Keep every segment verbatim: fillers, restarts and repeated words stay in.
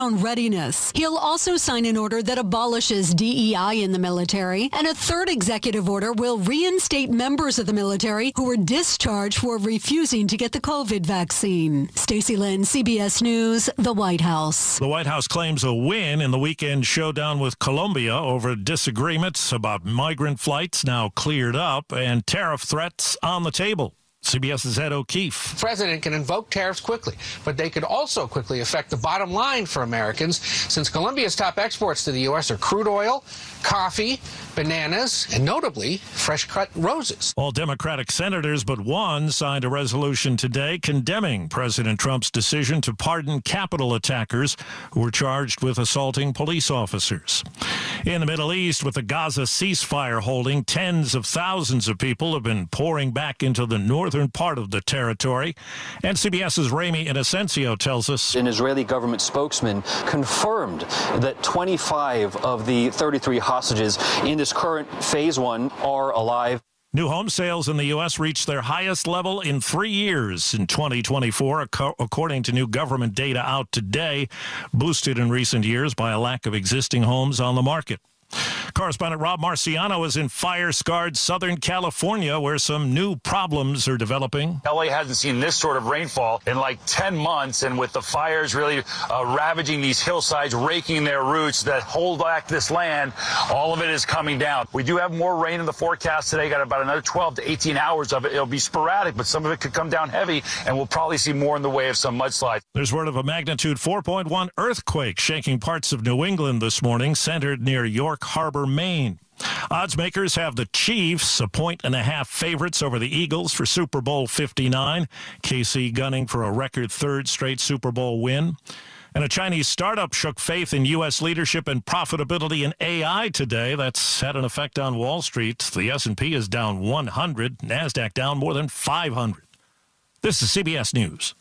readiness. He'll also sign an order that abolishes D E I in the military, and a third executive order will reinstate members of the military who were discharged for refusing to get the COVID vaccine. Stacey Lynn, C B S News, the White House. The White House claims a win in the weekend showdown with Colombia over disagreements about migrant flights now cleared up and tariff threats on the table. CBS's Ed O'Keefe. The president can invoke tariffs quickly, but they could also quickly affect the bottom line for Americans, since Colombia's top exports to the U S are crude oil, coffee, bananas, and notably, fresh-cut roses. All Democratic senators but one signed a resolution today condemning President Trump's decision to pardon Capitol attackers who were charged with assaulting police officers. In the Middle East, with the Gaza ceasefire holding, tens of thousands of people have been pouring back into the northern part of the territory. And CBS's Rami Inocencio tells us an Israeli government spokesman confirmed that twenty-five of the thirty-three hostages in this current phase one are alive. New home sales in the U S reached their highest level in three years in twenty twenty-four, according to new government data out today, boosted in recent years by a lack of existing homes on the market. Correspondent Rob Marciano is in fire-scarred Southern California, where some new problems are developing. L A hasn't seen this sort of rainfall in like ten months, and with the fires really uh, ravaging these hillsides, raking their roots that hold back this land, all of it is coming down. We do have more rain in the forecast today. Got about another twelve to eighteen hours of it. It'll be sporadic, but some of it could come down heavy, and we'll probably see more in the way of some mudslides. There's word of a magnitude four point one earthquake shaking parts of New England this morning, centered near York Harbor, Maine. Odds makers have the Chiefs a point and a half favorites over the Eagles for Super Bowl fifty-nine. K C gunning for a record third straight Super Bowl win. And a Chinese startup shook faith in U S leadership and profitability in A I today. That's had an effect on Wall Street. The S and P is down one hundred, NASDAQ down more than five hundred. This is C B S News.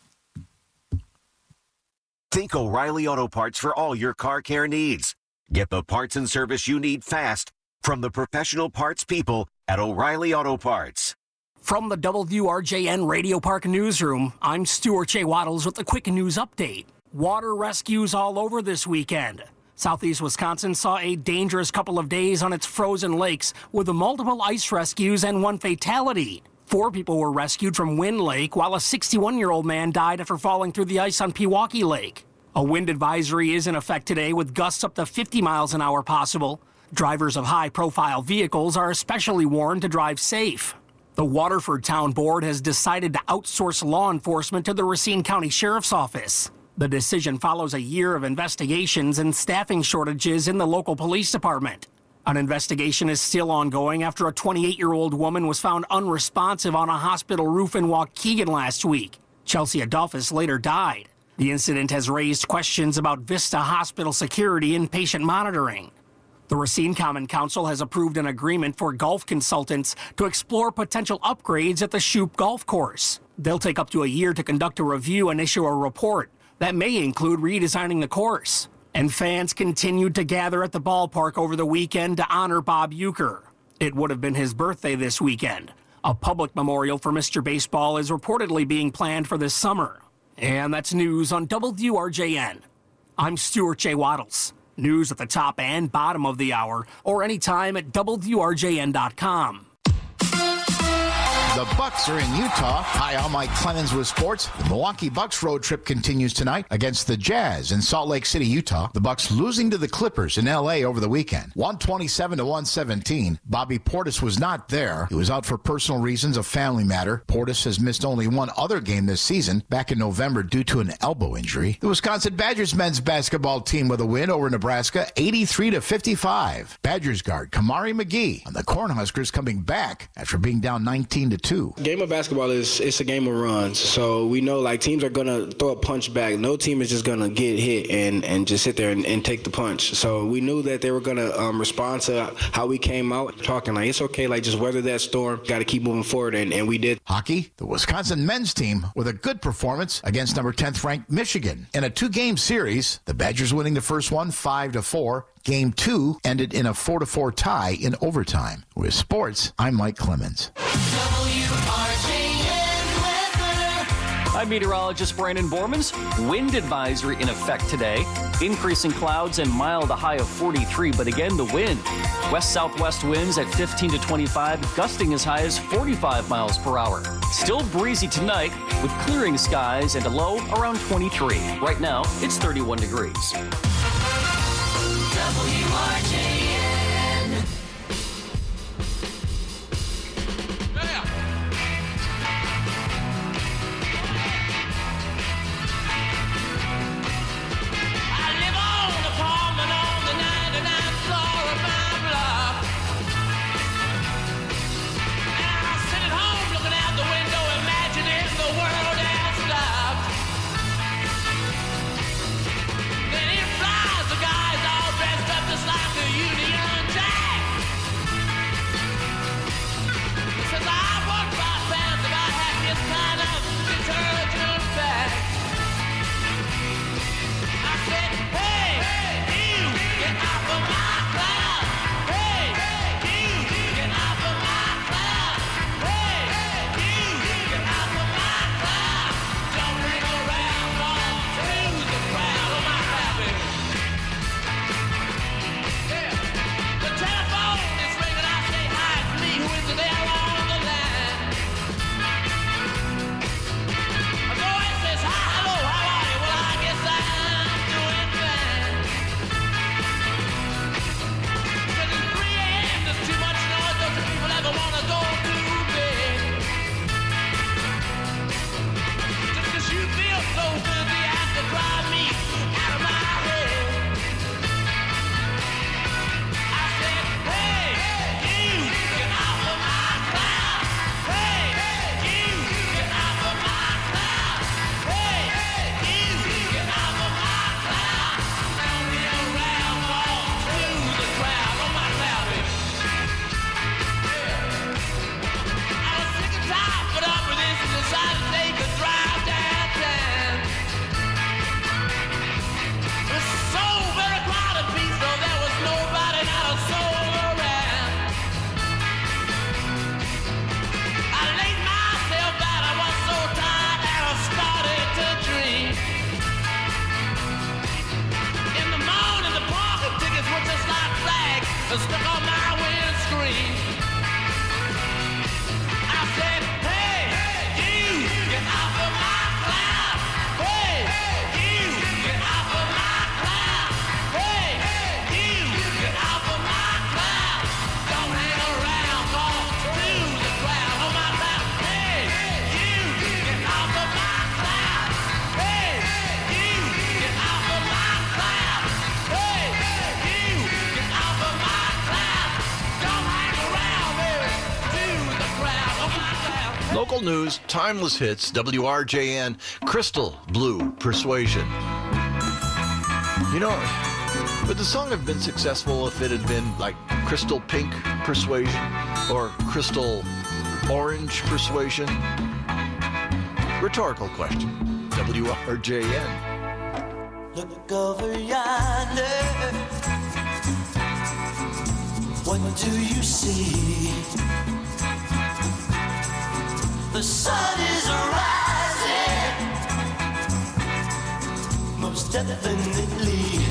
Think O'Reilly Auto Parts for all your car care needs. Get the parts and service you need fast from the professional parts people at O'Reilly Auto Parts. From the W R J N Radio Park Newsroom, I'm Stuart J. Waddles with a quick news update. Water rescues all over this weekend. Southeast Wisconsin saw a dangerous couple of days on its frozen lakes with multiple ice rescues and one fatality. Four people were rescued from Wind Lake, while a sixty-one-year-old man died after falling through the ice on Pewaukee Lake. A wind advisory is in effect today with gusts up to fifty miles an hour possible. Drivers of high-profile vehicles are especially warned to drive safe. The Waterford Town Board has decided to outsource law enforcement to the Racine County Sheriff's Office. The decision follows a year of investigations and staffing shortages in the local police department. An investigation is still ongoing after a twenty-eight-year-old woman was found unresponsive on a hospital roof in Waukegan last week. Chelsea Adolphus later died. The incident has raised questions about Vista Hospital security and patient monitoring. The Racine Common Council has approved an agreement for golf consultants to explore potential upgrades at the Shoup Golf Course. They'll take up to a year to conduct a review and issue a report. That may include redesigning the course. And fans continued to gather at the ballpark over the weekend to honor Bob Uecker. It would have been his birthday this weekend. A public memorial for Mister Baseball is reportedly being planned for this summer. And that's news on W R J N. I'm Stuart J. Waddles. News at the top and bottom of the hour, or anytime at W R J N dot com. The Bucks are in Utah. Hi, I'm Mike Clemens with sports. The Milwaukee Bucks road trip continues tonight against the Jazz in Salt Lake City, Utah. The Bucks losing to the Clippers in L A over the weekend, one twenty-seven to one seventeen. Bobby Portis was not there. He was out for personal reasons, a family matter. Portis has missed only one other game this season, back in November due to an elbow injury. The Wisconsin Badgers men's basketball team with a win over Nebraska, eighty-three to fifty-five. Badgers guard Kamari McGee and the Cornhuskers coming back after being down nineteen to two. Game of basketball is it's a game of runs, so we know like teams are gonna throw a punch back. No team is just gonna get hit and, and just sit there and, and take the punch. So we knew that they were gonna um, respond to how we came out, talking like it's okay, like just weather that storm. Got to keep moving forward, and, and we did. Hockey, the Wisconsin men's team with a good performance against number tenth ranked Michigan in a two-game series. The Badgers winning the first one five to four. Game two ended in a four to four tie in overtime. With sports, I'm Mike Clemens. W R J N weather. I'm meteorologist Brandon Bormans. Wind advisory in effect today. Increasing clouds and mild, a high of forty-three. But again, the wind. West-southwest winds at fifteen to twenty-five, gusting as high as forty-five miles per hour. Still breezy tonight with clearing skies and a low around twenty-three. Right now, it's thirty-one degrees. W R J N. Stuck on my windscreen. I said, hey, you, get off of my cloud. Hey, you, get off of my cloud. Hey, you, get off of my cloud. Don't hang around, fall through the crowd on my cloud. Hey, you, get off of my cloud. Hey, you, get off of my cloud. Hey, you, get off of my Local news, timeless hits, W R J N, Crystal Blue Persuasion. You know, would the song have been successful if it had been like Crystal Pink Persuasion or Crystal Orange Persuasion? Rhetorical question. W R J N. Look over yonder. What do you see? The sun is rising, most definitely.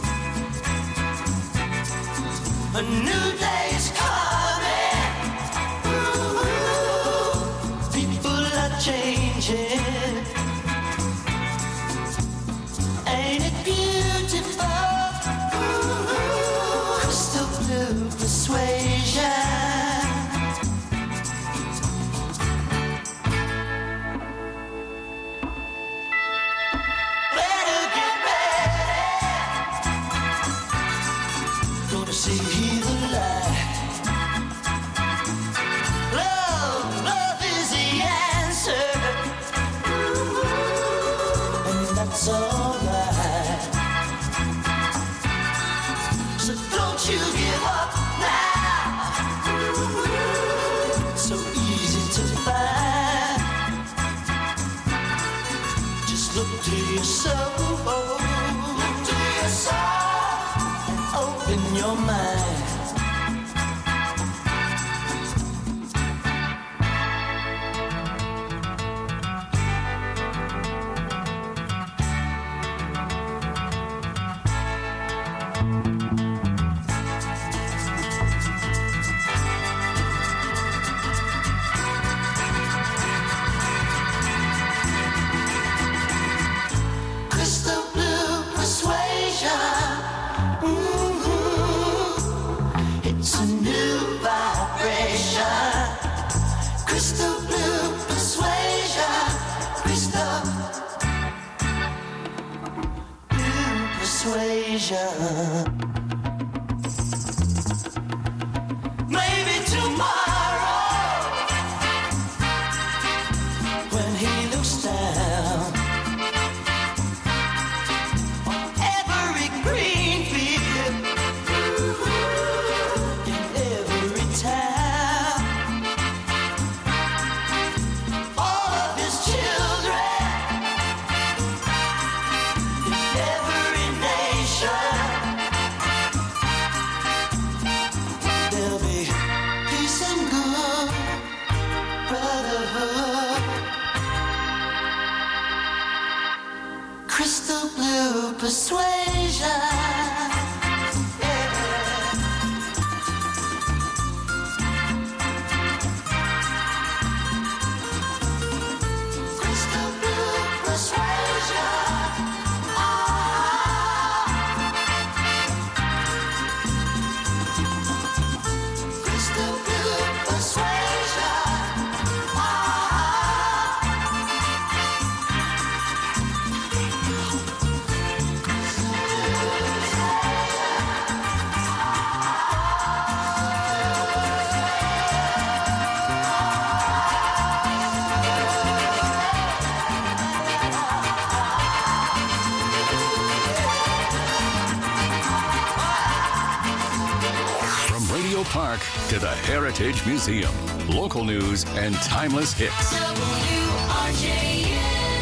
A new day is coming. Ooh, people are changing. Ain't it beautiful? Ooh, crystal blue persuasion. persuasion. Maybe tomorrow, when he looks down on every green field in every town, all of his children in every nation, there'll be peace and good brotherhood. Crystal blue persuasion. Crystal blue persuasion. Crystal blue persuasion. From Radio Park to the Heritage Museum, local news and timeless hits. W R J N.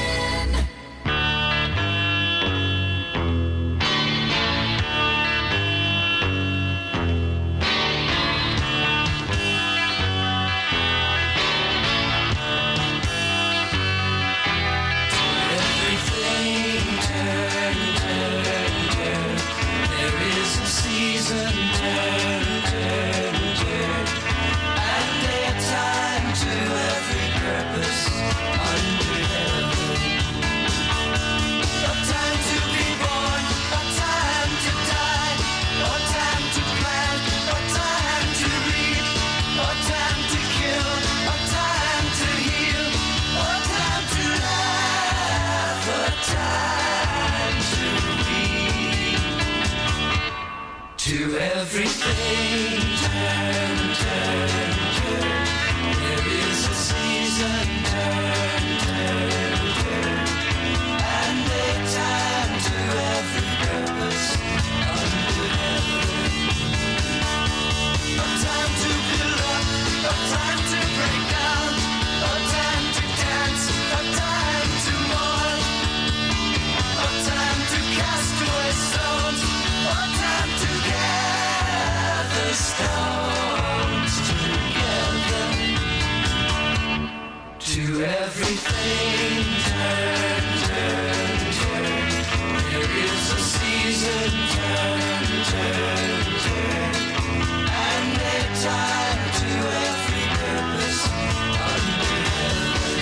Everything turn, turn, turn. There is a season, turn, turn, turn. And a time to every purpose under heaven. A time to be born, a time to die, a time to plant, a time to reap, a time to kill, a time to heal, a time to laugh, a time to weep. To everything turn, turn, turn. There is a season, turn, turn, turn. And a time to every purpose under heaven. A time to build up, a time to break down, a time to dance, a time to mourn, a time to cast away stones, a time to gather stones together. To everything turn, turn, turn. There is a season, turn, turn, turn. And a time to every purpose under heaven.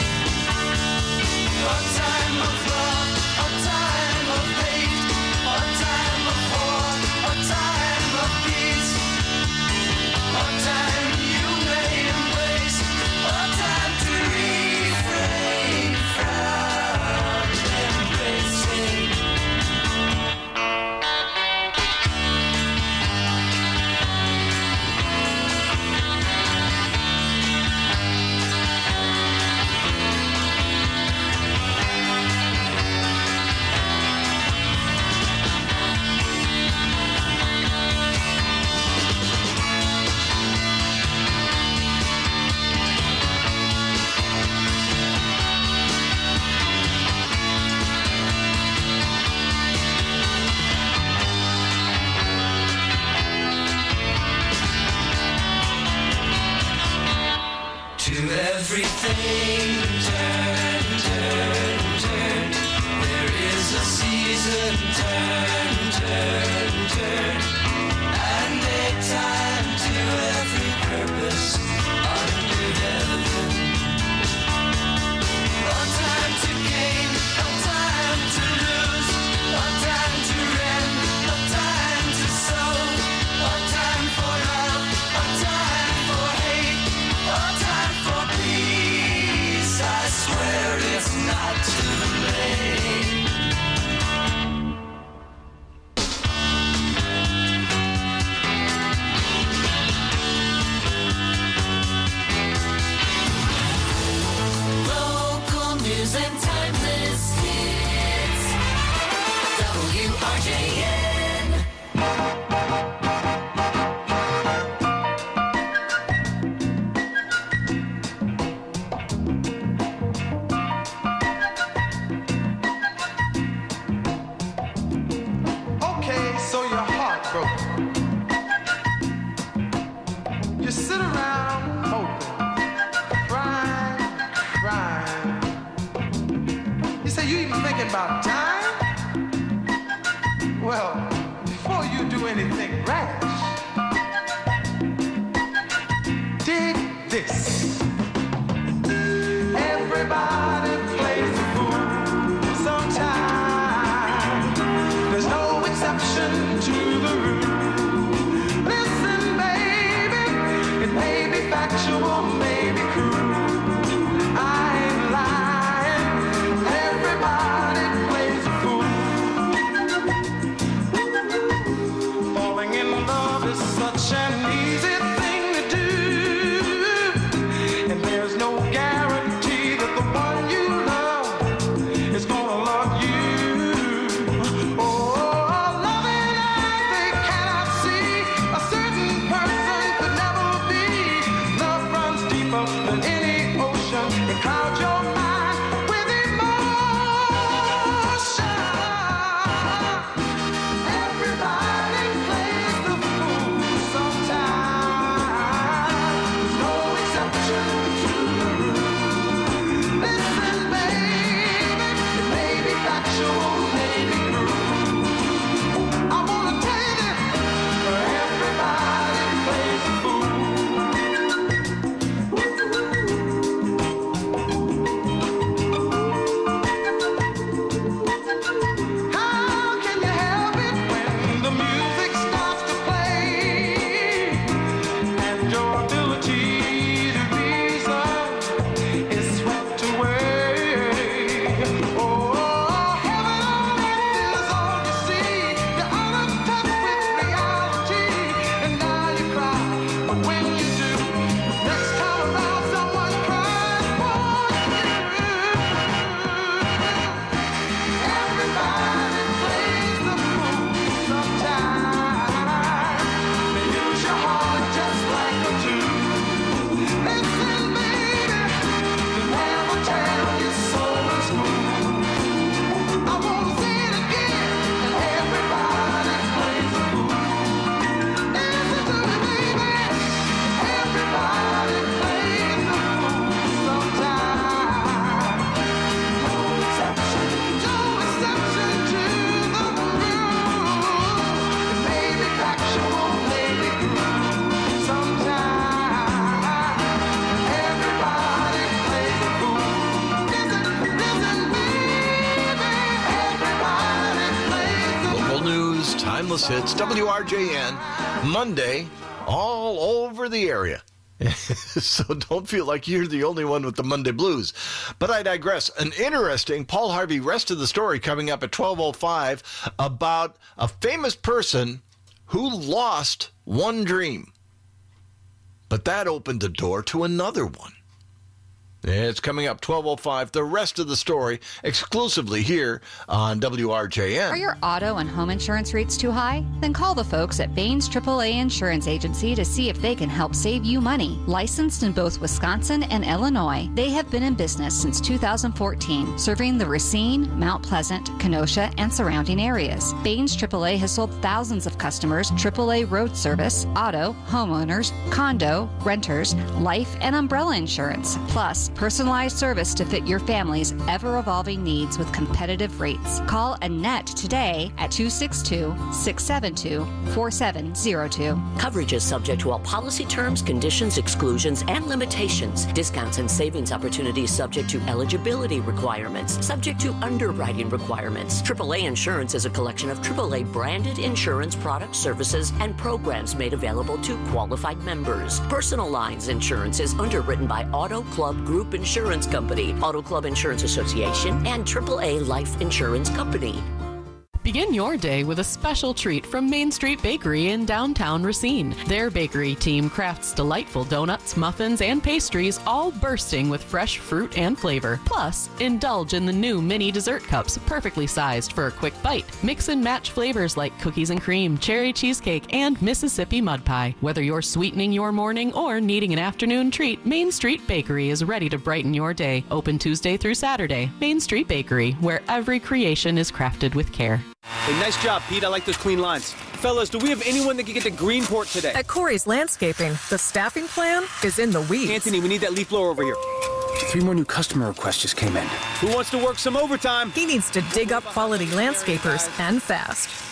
A time of love, a time of hate, a time of war, a time of peace, a time you may embrace, a time to refrain from embracing. To everything turn, turn, turn. There is a season, turn, turn, turn. And a time to every purpose under heaven. A time to gain, a time to lose, a time to rend, a time to sow, a time for love, a time for hate, a time for peace. I swear it's not too late. Well, before you do anything rash, dig this. Everybody plays the fool sometimes. There's no exception to the rule. Listen, baby, it may be factual, may be cruel. I ain't lying. Everybody plays the fool. Falling in love is such an easy thing to do, and there's no guarantee that the one you love is gonna love you. Oh, loving eyes, they cannot see. A certain person could never be. Love runs deeper than any ocean. It clouds your mind with emotion. Everybody plays the fool sometimes. There's no exception to the rule. Listen, baby, it may be factual, may be cruel. I wanna tell you this, everybody plays the fool. How can you help it when the music starts to play and your ability to reason is swept away? Oh, heaven on earth is all you see. You're out of touch with reality, and now you cry. But when you do, next time around, someone cries for you. Everybody plays the fool sometimes. They use your heart just like a tool. Listen, baby, they never tell you soul is smooth. I wanna say it again, and everybody plays the fool. Listen to me, baby, everybody plays the fool sometimes. No exception, no exception to the rule. It may be factual, may be cruel. Sometimes everybody plays the fool. Listen, listen, baby, everybody plays the Local news, timeless hits, W R J N, Monday, all over the area. So don't feel like you're the only one with the Monday blues. But I digress. An interesting Paul Harvey rest of the story coming up at twelve oh five about a famous person who lost one dream. But that opened the door to another one. It's coming up twelve oh five, the rest of the story, exclusively here on W R J N. Are your auto and home insurance rates too high? Then call the folks at Baines triple A Insurance Agency to see if they can help save you money. Licensed in both Wisconsin and Illinois, they have been in business since two thousand fourteen, serving the Racine, Mount Pleasant, Kenosha, and surrounding areas. Baines triple A has sold thousands of customers triple A road service, auto, homeowners, condo, renters, life, and umbrella insurance, plus personalized service to fit your family's ever-evolving needs with competitive rates. Call Annette today at two six two, six seven two, four seven zero two. Coverage is subject to all policy terms, conditions, exclusions, and limitations. Discounts and savings opportunities subject to eligibility requirements, subject to underwriting requirements. triple A Insurance is a collection of triple A branded insurance products, services, and programs made available to qualified members. Personal lines insurance is underwritten by Auto Club Group Insurance Company, Auto Club Insurance Association, and triple A Life Insurance Company. Begin your day with a special treat from Main Street Bakery in downtown Racine. Their bakery team crafts delightful donuts, muffins, and pastries, all bursting with fresh fruit and flavor. Plus, indulge in the new mini dessert cups, perfectly sized for a quick bite. Mix and match flavors like cookies and cream, cherry cheesecake, and Mississippi mud pie. Whether you're sweetening your morning or needing an afternoon treat, Main Street Bakery is ready to brighten your day. Open Tuesday through Saturday. Main Street Bakery, where every creation is crafted with care. Hey, nice job, Pete. I like those clean lines. Fellas, do we have anyone that can get to Greenport today? At Corey's Landscaping, the staffing plan is in the weeds. Anthony, we need that leaf blower over here. Three more new customer requests just came in. Who wants to work some overtime? He needs to dig up quality landscapers and fast.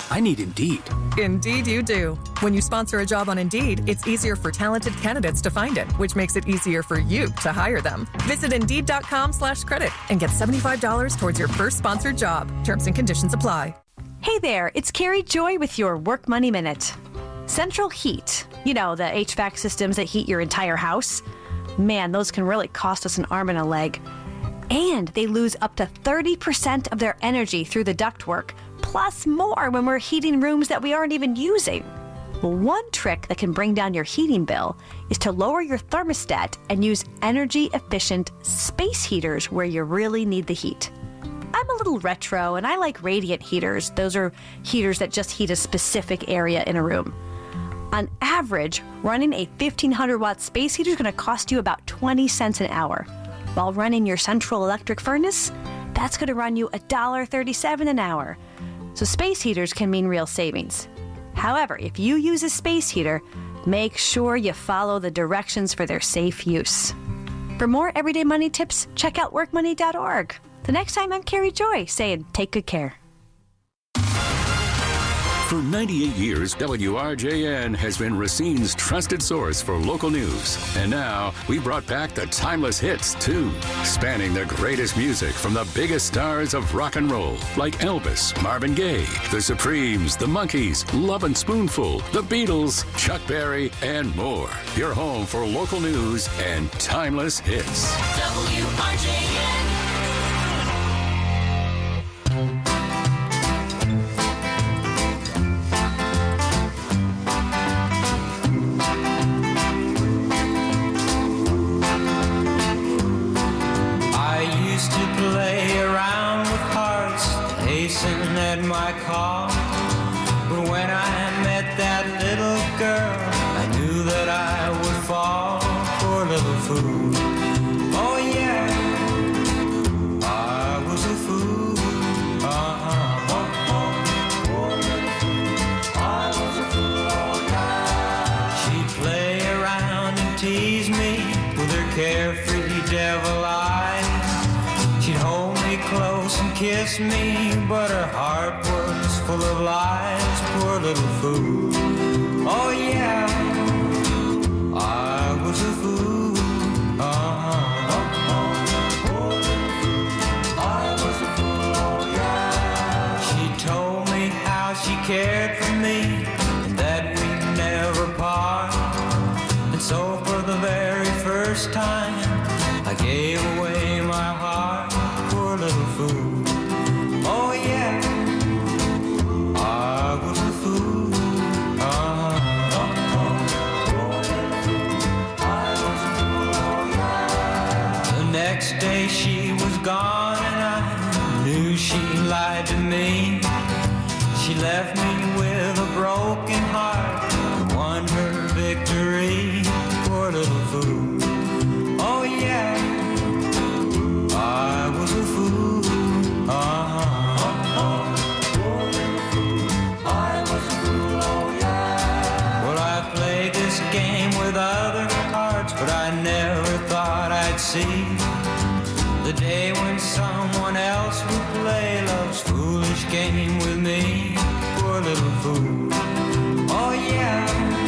I need Indeed. Indeed you do. When you sponsor a job on Indeed, it's easier for talented candidates to find it, which makes it easier for you to hire them. Visit Indeed.com slash credit and get seventy-five dollars towards your first sponsored job. Terms and conditions apply. Hey there, it's Carrie Joy with your Work Money Minute. Central heat, you know, the H V A C systems that heat your entire house. Man, those can really cost us an arm and a leg. And they lose up to thirty percent of their energy through the ductwork, plus more when we're heating rooms that we aren't even using. Well, one trick that can bring down your heating bill is to lower your thermostat and use energy-efficient space heaters where you really need the heat. I'm a little retro and I like radiant heaters. Those are heaters that just heat a specific area in a room. On average, running a fifteen hundred watt space heater is going to cost you about twenty cents an hour. While running your central electric furnace, that's going to run you one dollar thirty-seven an hour. So space heaters can mean real savings. However, if you use a space heater, make sure you follow the directions for their safe use. For more everyday money tips, check out work money dot org. The next time, I'm Carrie Joy saying, take good care. For ninety-eight years, W R J N has been Racine's trusted source for local news. And now, we brought back the timeless hits, too, spanning the greatest music from the biggest stars of rock and roll, like Elvis, Marvin Gaye, The Supremes, The Monkees, Love and Spoonful, The Beatles, Chuck Berry, and more. Your home for local news and timeless hits. W R J N. At my car, but when I met that little girl, I knew that I would fall for a little fool. Oh yeah, I was a fool. Uh-huh. Oh, oh, oh, little fool. I was a fool. Oh yeah. She'd play around and tease me with her carefree devil eyes. She'd hold me close and kiss me, but her heart was full of lies, poor little fool. Oh yeah, I was a fool. Uh-huh. Oh, oh, poor little fool. I was a fool. Oh yeah. She told me how she cared for me and that we'd never part. And so for the very first time, I gave away my heart, poor little fool. Oh yeah, I was a fool. Uh-huh. Oh, oh, poor little fool. I was a fool. Oh yeah. The next day she was gone and I knew she lied to me. She left me with a broken heart and won her victory, poor little fool. Oh yeah, I was a fool. Uh-huh. Oh, oh, poor little fool. I was a fool. Oh yeah. Well, I played this game with other hearts, but I never thought I'd see the day when someone else would play love's foolish game with me, poor little fool. Oh yeah,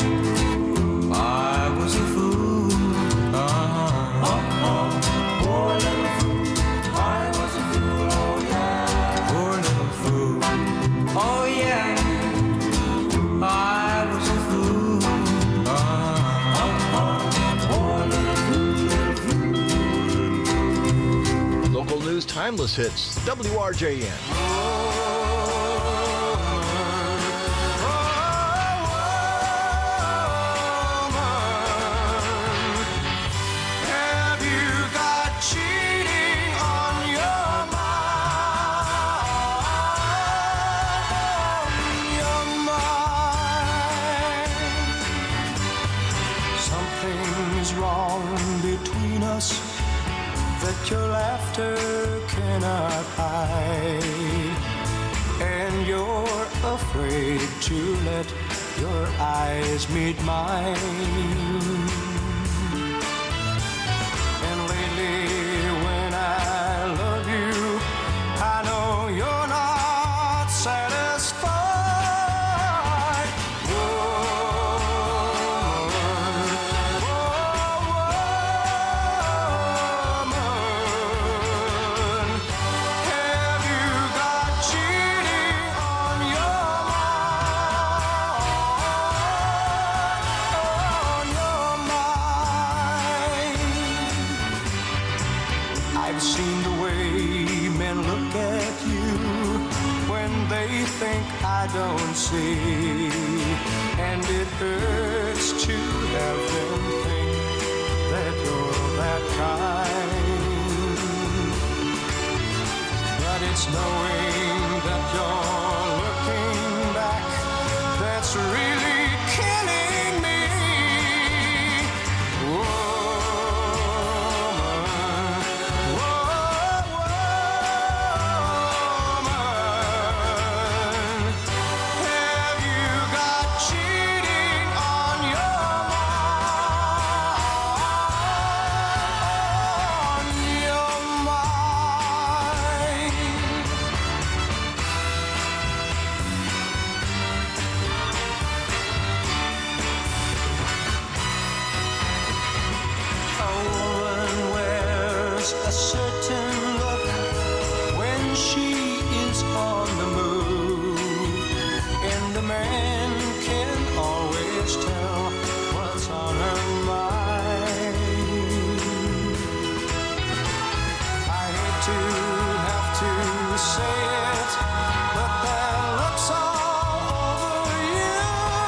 I was a fool. Uh-huh. Oh, oh, poor little fool. I was a fool. Oh yeah, poor little fool. Oh yeah, I was a fool. Uh-huh. Oh, oh, poor little fool. Local news, timeless hits, W R J N. Have you got cheating on your mind? Your mind. Something's wrong between us that your laughter cannot hide, and you're afraid to let your eyes meet mine. And lately when I love you, I know you're not satisfied. And it hurts to have them think that you're that kind. But it's knowing that you're looking back that's really killing me. Woman, woman, have you got cheating on your mind? On your mind? A woman wears a certain look when she is on the move, and a man can always tell what's on her mind. I hate to have to say it, but that looks all over you.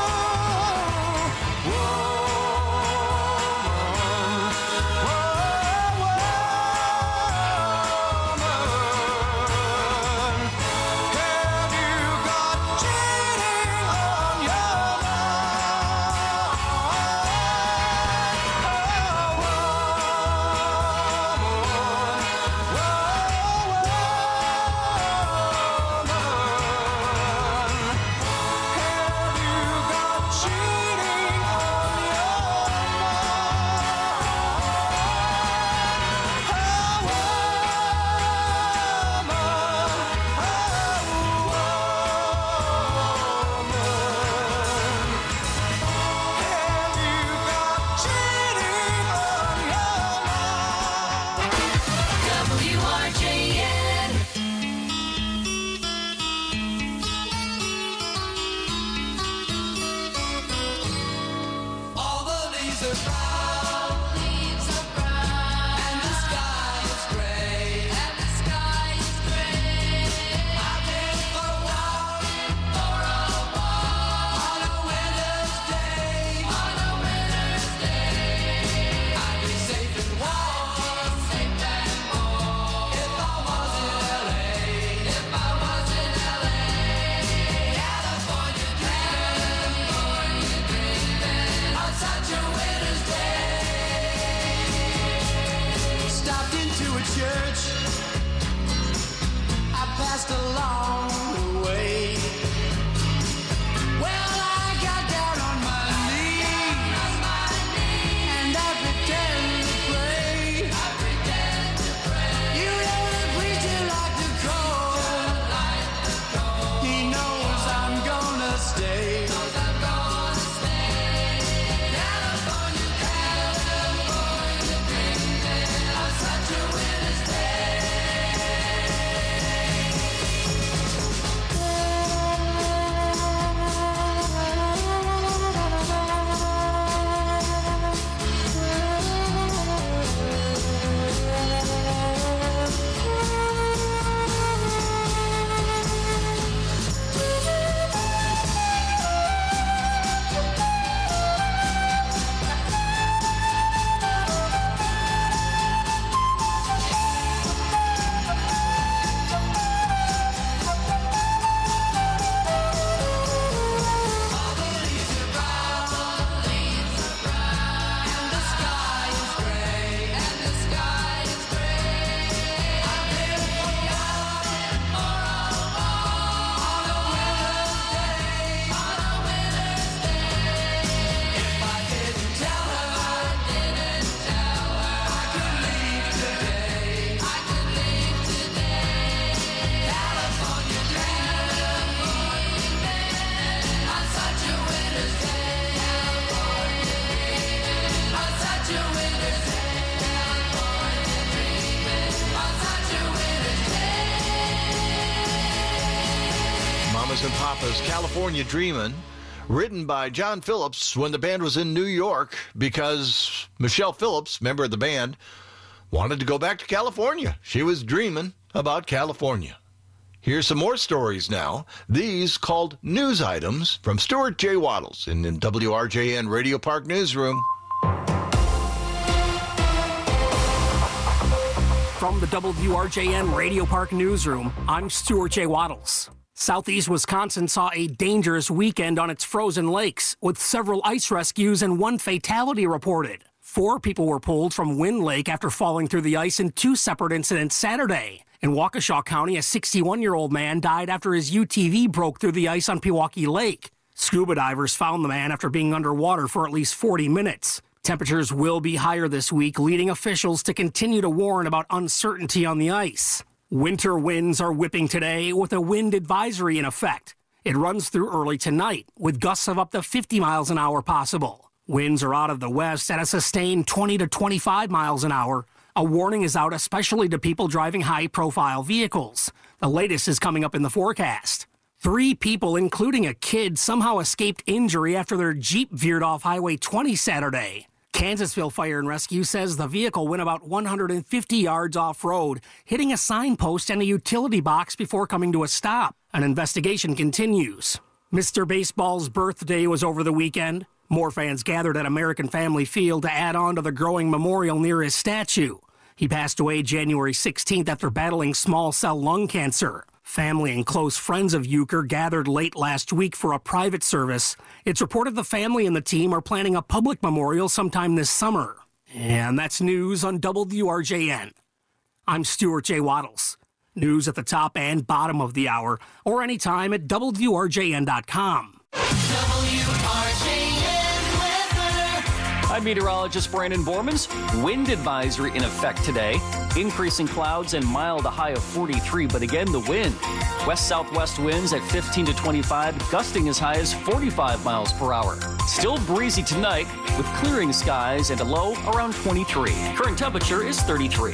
Have you got cheating on your W R J N. All the leaves are brown, leaves are brown, and the sky is gray, and the sky is gray. I've been for a walk, for a walk, on a winter's day, on a winter's day. I'd be safe and warm, safe and warm, if I was in L A, if I was in L A. California dreaming, California dreaming, on such a winter's day. Stopped into a church, I passed along the way. Well, I got down on my knees, and I pretend to pray. You know the preacher like to call. He knows I'm gonna stay. California, California dreaming on such a winter's day. Mamas and Papas, California Dreamin', written by John Phillips when the band was in New York because Michelle Phillips, member of the band, wanted to go back to California. She was dreaming about California. Here's some more stories now. These called news items from Stuart J. Waddles in the W R J N Radio Park Newsroom. From the W R J N Radio Park Newsroom, I'm Stuart J. Waddles. Southeast Wisconsin saw a dangerous weekend on its frozen lakes, with several ice rescues and one fatality reported. Four people were pulled from Wind Lake after falling through the ice in two separate incidents Saturday. In Waukesha County, a sixty-one-year-old man died after his U T V broke through the ice on Pewaukee Lake. Scuba divers found the man after being underwater for at least forty minutes. Temperatures will be higher this week, leading officials to continue to warn about uncertainty on the ice. Winter winds are whipping today with a wind advisory in effect. It runs through early tonight, with gusts of up to fifty miles an hour possible. Winds are out of the west at a sustained twenty to twenty-five miles an hour. A warning is out especially to people driving high-profile vehicles. The latest is coming up in the forecast. Three people, including a kid, somehow escaped injury after their Jeep veered off Highway twenty Saturday. Kansasville Fire and Rescue says the vehicle went about one hundred fifty yards off-road, hitting a signpost and a utility box before coming to a stop. An investigation continues. Mister Baseball's birthday was over the weekend. More fans gathered at American Family Field to add on to the growing memorial near his statue. He passed away January sixteenth after battling small cell lung cancer. Family and close friends of Euchre gathered late last week for a private service. It's reported the family and the team are planning a public memorial sometime this summer. And that's news on W R J N. I'm Stuart J. Waddles. News at the top and bottom of the hour, or anytime at W R J N dot com. W R J N weather. I'm meteorologist Brandon Bormans. Wind advisory in effect today. Increasing clouds and mild, a high of forty-three, but again, the wind. West-southwest winds at fifteen to twenty-five, gusting as high as forty-five miles per hour. Still breezy tonight with clearing skies and a low around twenty-three. Current temperature is thirty-three.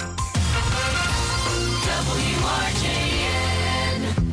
W R J N.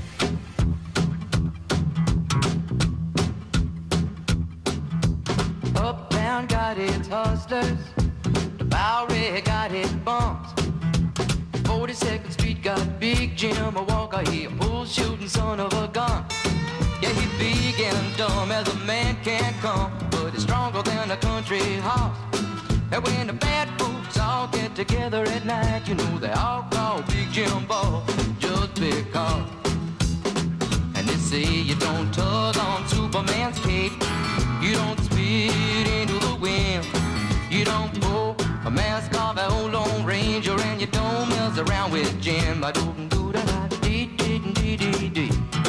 Uptown got its hustlers, the Bowery got its bums. forty-second Street got Big Jim, a Walker, he a bull shooting son of a gun. Yeah, he big and dumb as a man can come, but he's stronger than a country horse. And when the bad folks all get together at night, you know they all call Big Jim Ball just because. And they say you don't tug on Superman's cape, you don't spit into the wind, you don't pull a mask off an old Lone Ranger, and you don't mess around with Jim. I don't do that. Dee dee dee dee dee.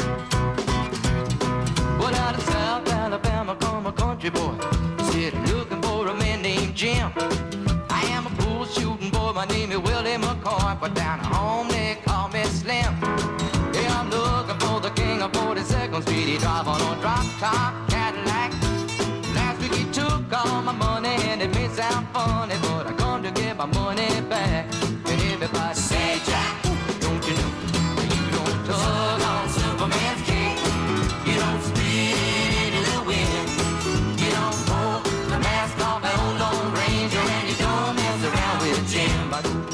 Well, out of South Alabama come a country boy, said looking for a man named Jim. I am a bull shooting boy, my name is Willie McCoy, but down at home they call me Slim. Yeah, I'm looking for the king of forty-second Street. He drive on a drop top Cadillac. Last week he took all my money, and it may sound funny, but I come to get my money back. And everybody say, Jack, don't you know you don't tug on Superman's cape, you don't spit into the wind, you don't pull the mask off an old Lone Ranger, and you don't mess around with Jim.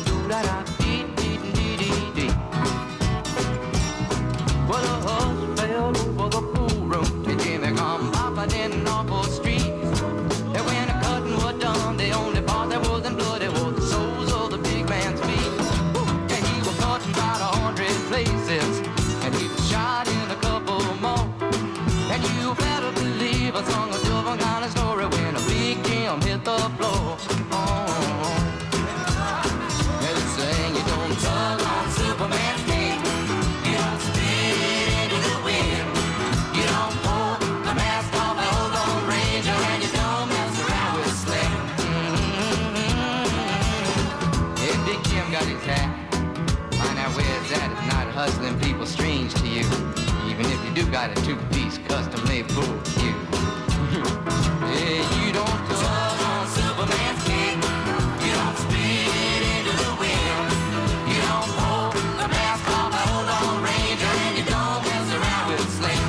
Well, a hush fell over the pool room, and Jimmy come popping in an awful street. And when the cutting was done, the only part that wasn't bloody was the soles of the big man's feet. And he was cut in about a hundred places, and he was shot in a couple more. And you better believe I sung a different kind of story when a big Jim hit the floor. Oh, yeah, they saying you don't tug on Superman's cape, you don't spit into the wind, you don't pull the mask off an old Lone Ranger, and you don't mess around with Slim. Mm-hmm. Hey, Big Jim got his hat. Find out where it's at. It's not hustling people strange to you, even if you do got a two-piece custom-made bull cue. Yeah, you don't tug on Superman's cape, you don't spit into the wind, you don't pull the mask off an old Lone Ranger, and you don't mess around with Slim.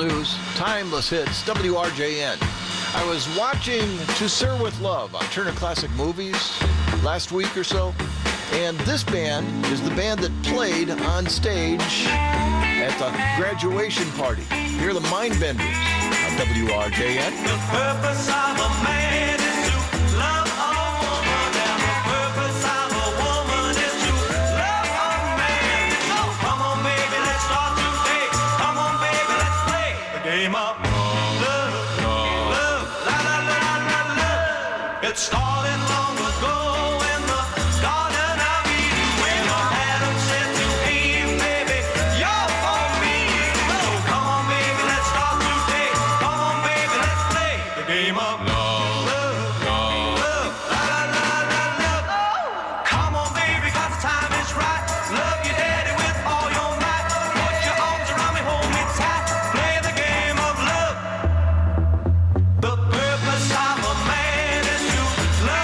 news, timeless hits, W R J N. I was watching To Sir With Love on Turner Classic Movies last week or so, and this band is the band that played on stage at the graduation party. Here are the Mindbenders on W R J N. The purpose of a man is to love a woman, and the purpose of a woman is to love a man. So come on, baby, let's start today. Come on, baby, let's play the game of love, love, la la la la la. It started long ago in the Garden of Eden when Adam said to Eve, baby, you're for me. So come on, baby, let's start today. Come on, baby, let's play the game of love, love, love, la la la la la. Come on, baby, 'cause the time is right. Love your daddy with all your might. Put your arms around me, hold me tight. Play the game of love. The purpose of a man is to love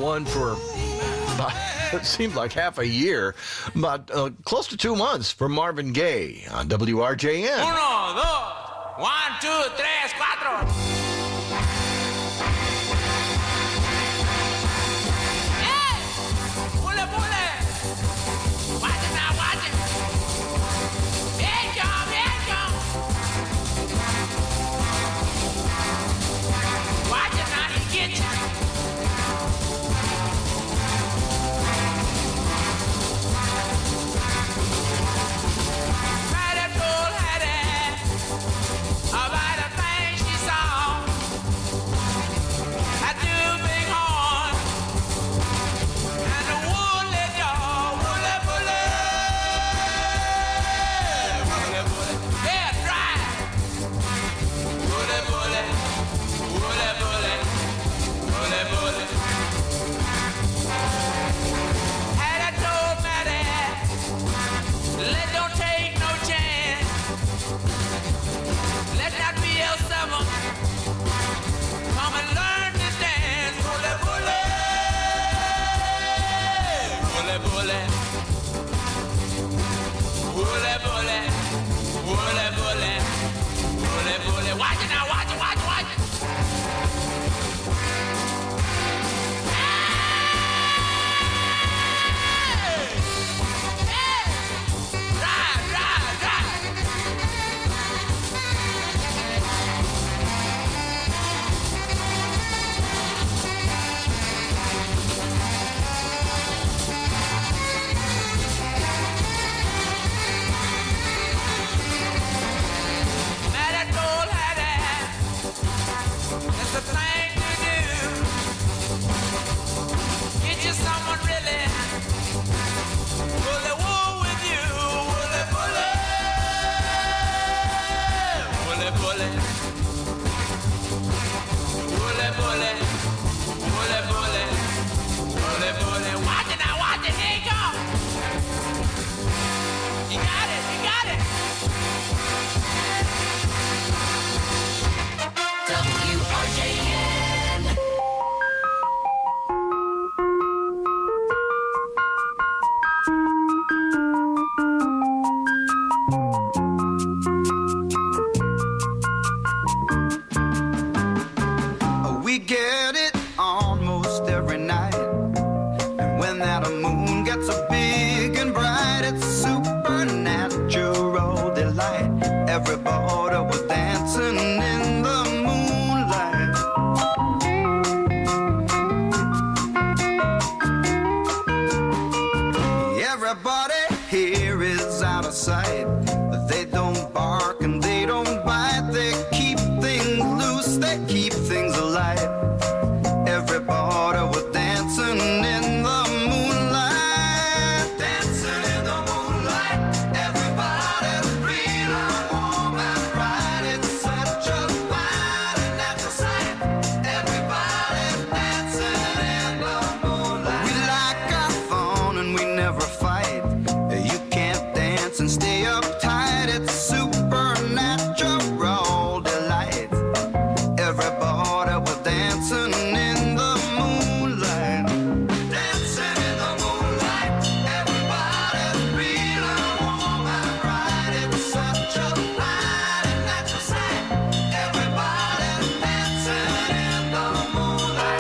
one for about, it seemed like half a year, but uh, close to two months for Marvin Gaye on W R J N. Uno, dos, one, two, tres, cuatro. About a thing she saw. Everybody was dancing in the moonlight. Everybody here is out of sight. They don't bark and they don't bite. They keep things loose, they keep things alive. Everybody was dancing in the moonlight. Dancing in the moonlight. Everybody's free, warm and bright. It's such a fine and natural sight. Everybody's dancing in the moonlight. We like our fun and we never fight. You can't dance and stay uptight. It's supernatural delight. Everybody was dancing in the moonlight. Dancing in the moonlight. Everybody's feeling warm and bright. It's such a fine and natural sight. Everybody's dancing in the moonlight.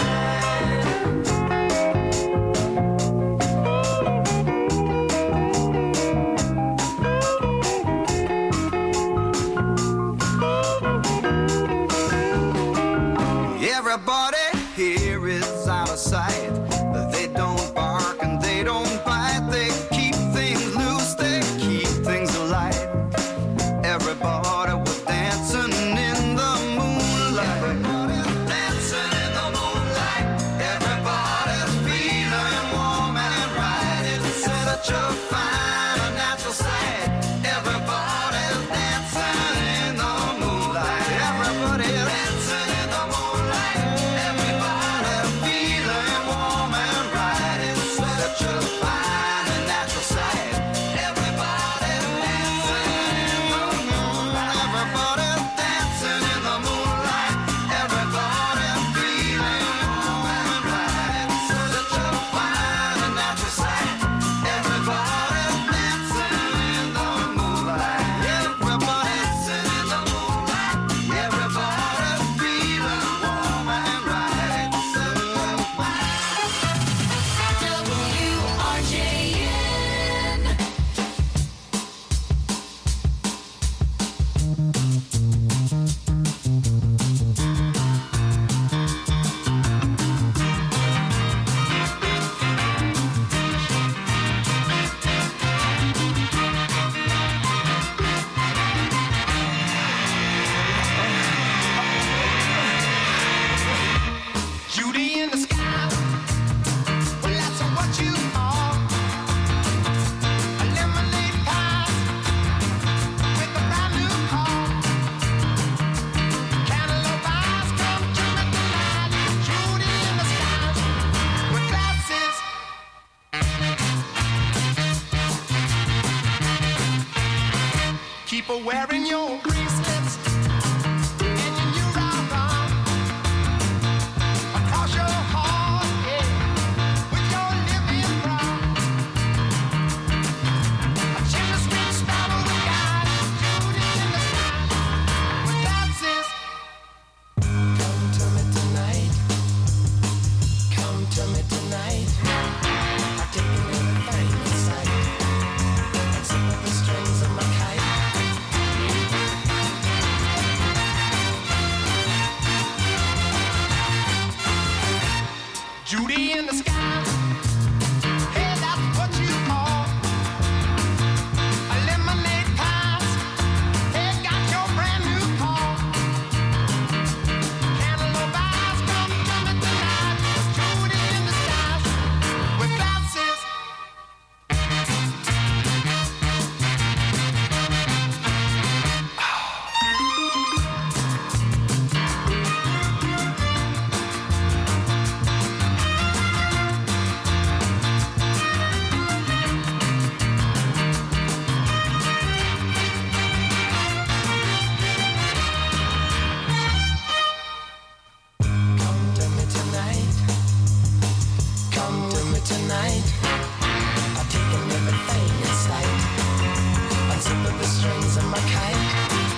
Everybody here is out of sight. They don't bark and they don't bite. They keep things loose, they keep things alight. Everybody was dancing in the moonlight. Everybody's dancing in the moonlight. Everybody's feeling warm and right. It's such a fine and natural sight. Everybody's dancing in the moonlight. Everybody's dancing in the moonlight. Everybody Judy in the sky. Hey, that's what you call a lemonade pies. Hey, got your brand new call. Cantaloupe eyes come to me tonight. Judy in the skies with glasses. Come to me tonight. Come to me tonight. I've taken everything in sight. Unzipping the strings of my kite.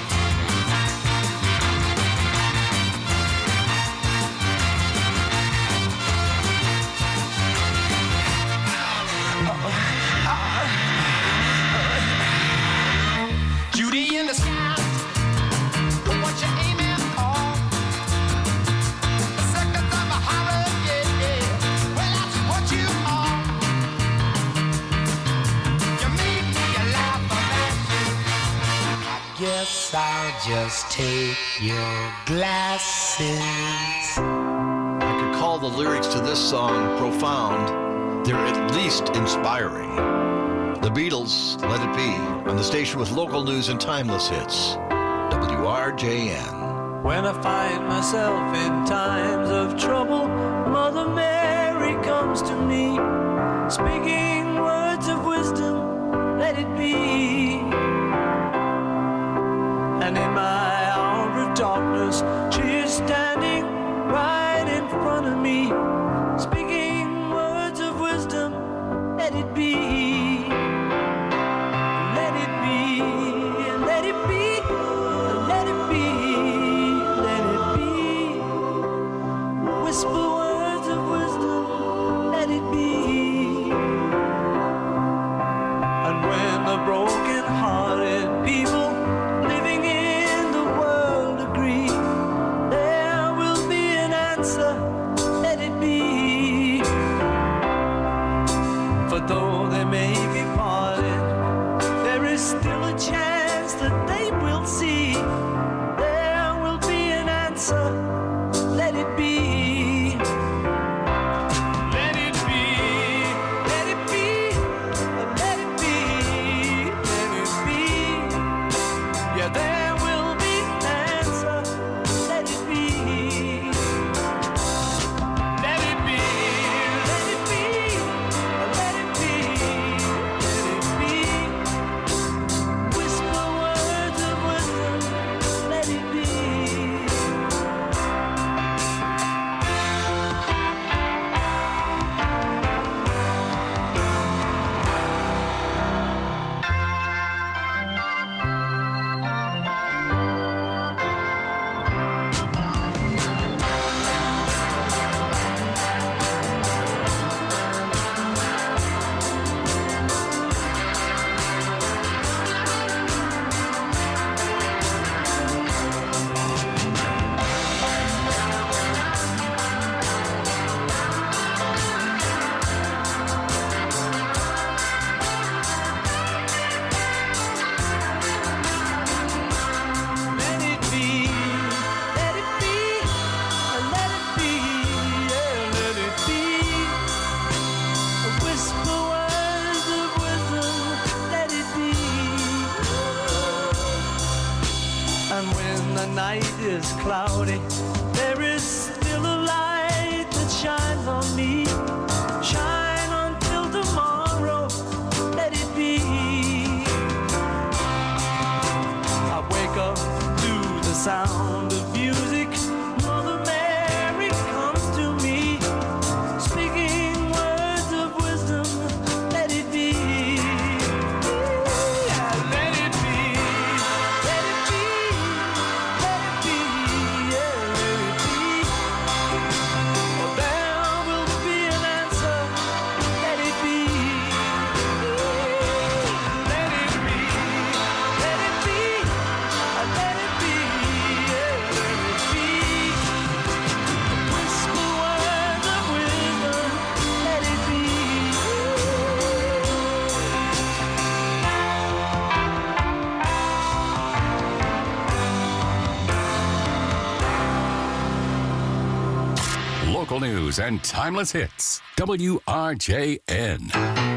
Judy in the sky. What you aiming for? The seconds of a horror, yeah, yeah. Well, that's what you are. You make me laugh about you. I guess I'll just take your glasses. I could call the lyrics to this song profound. They're at least inspiring. The Beatles, Let It Be, on the station with local news and timeless hits. W R J N. When I find myself in times of trouble, Mother Mary comes to me, speaking words of wisdom, let it be. And in my hour of darkness, she is standing right in front of me, speaking words of wisdom, let it be. Let it be, let it be, let it be, let it be. Whisper words of wisdom, let it be. And when the broken-hearted people living in the world agree, there will be an answer, let it be. For though they may be parted, there is still a chance that they will see. There will be an answer, let it be. Let it be, let it be, let it be, let it be. Yeah, there will be an answer, let it be. Let it be, let it be, let it be, let it be. Whisper words of wisdom, let it be. Let it be, let it be, let it be, yeah, let it be. Whisper words of wisdom, let it be. And when the night is cloudy, there is still a light that shines on me. Shine until tomorrow, let it be. I wake up to the sound of music. Mother Mary comes to me, speaking words of wisdom, let it be. Yeah, let it be, let it be, let it be, yeah, let Local news and timeless hits. W R J N.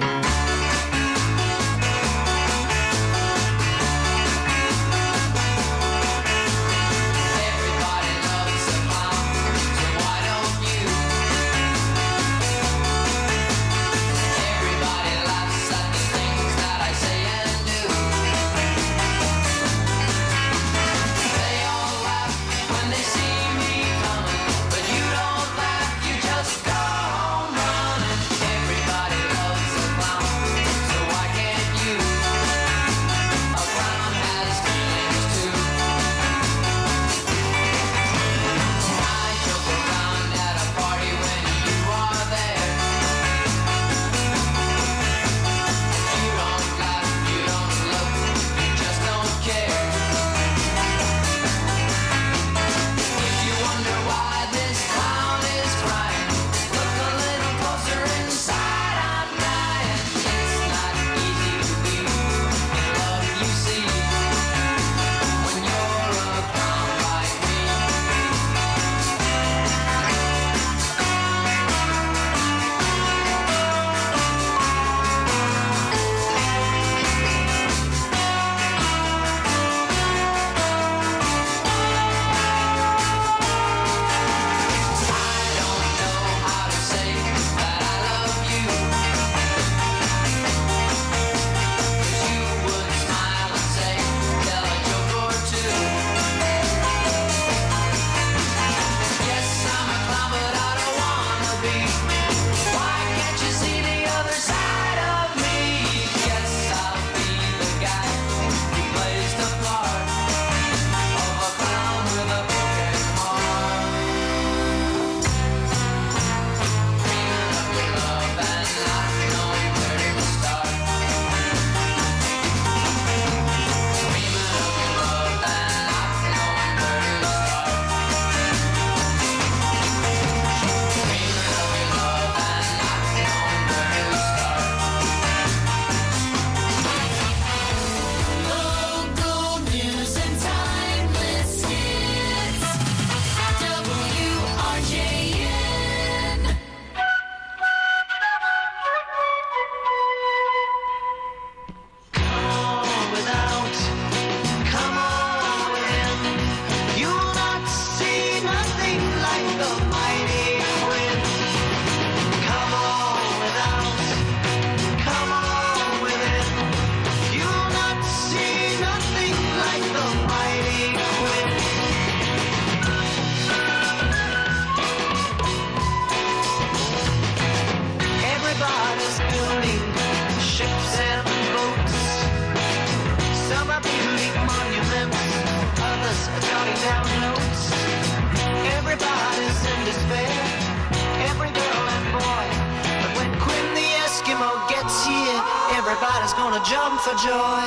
Everybody's gonna jump for joy.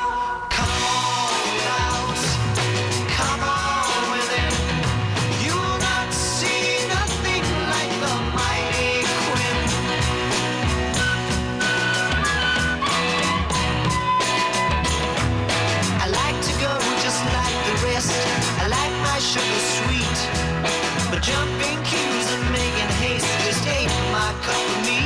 Come on without, come on within. You'll not see nothing like the mighty Quinn. I like to go just like the rest. I like my sugar sweet, but jumping queues and making haste just ain't my cup of meat.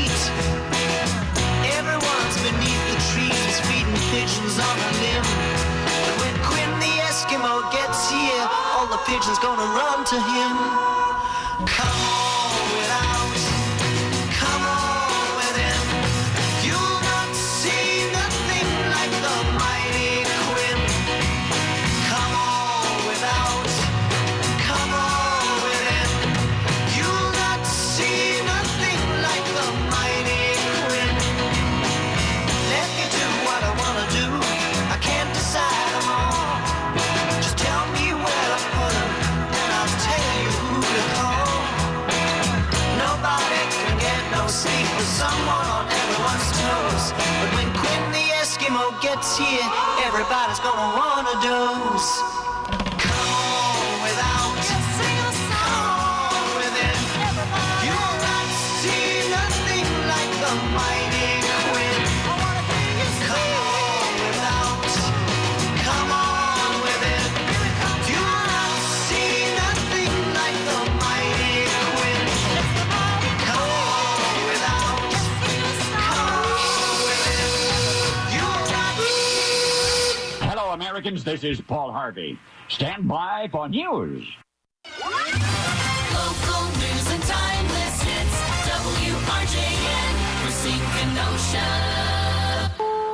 Beneath the trees, feeding pigeons on a limb. But when Quinn the Eskimo gets here, all the pigeons gonna run to him. Come on without, come on within. You'll not see nothing like the mighty Quinn. Come on without, come on within. You'll not see nothing like the mighty Quinn. Let me do what I wanna do. I can't decide them all. Just tell me where to put them, and I'll tell you who to call. Nobody can get no sleep with someone on everyone's toes. But when Quinn the Eskimo gets here, everybody's gonna wanna doze. Come on without, come on within. You'll not see nothing like the mighty Quinn. Come on without, come on within. You'll not see nothing like the mighty Quinn. Americans, this is Paul Harvey. Stand by for news. Local news and timeless hits. W R J N, Racine Kenosha.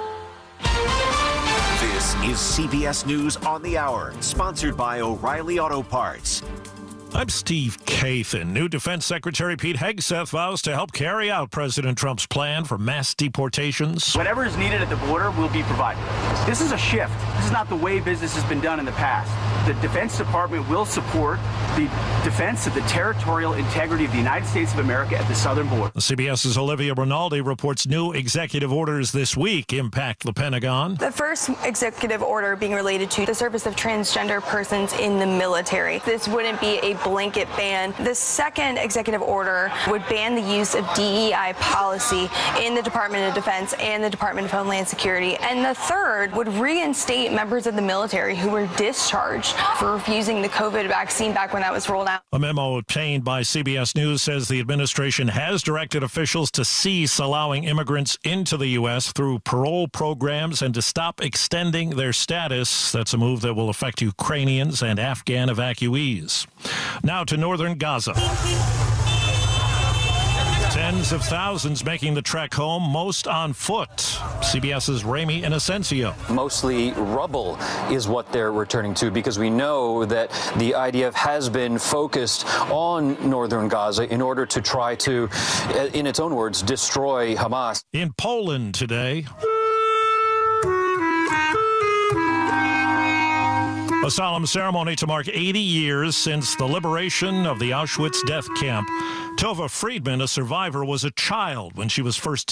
This is C B S News on the Hour, sponsored by O'Reilly Auto Parts. I'm Steve Kathan. New Defense Secretary Pete Hegseth vows to help carry out President Trump's plan for mass deportations. Whatever is needed at the border will be provided. This is a shift. This is not the way business has been done in the past. The Defense Department will support the defense of the territorial integrity of the United States of America at the southern border. CBS's Olivia Rinaldi reports new executive orders this week impact the Pentagon. The first executive order being related to the service of transgender persons in the military. This wouldn't be a blanket ban. The second executive order would ban the use of D E I policy in the Department of Defense and the Department of Homeland Security. And the third would reinstate members of the military who were discharged for refusing the COVID vaccine back when that was rolled out. A memo obtained by C B S News says the administration has directed officials to cease allowing immigrants into the U S through parole programs and to stop extending their status. That's a move that will affect Ukrainians and Afghan evacuees. Now to northern Gaza. Tens of thousands making the trek home, most on foot. CBS's Ramy Inocencio. Mostly rubble is what they're returning to, because we know that the I D F has been focused on northern Gaza in order to try to, in its own words, destroy Hamas. In Poland today, a solemn ceremony to mark eighty years since the liberation of the Auschwitz death camp. Tova Friedman, a survivor, was a child when she was first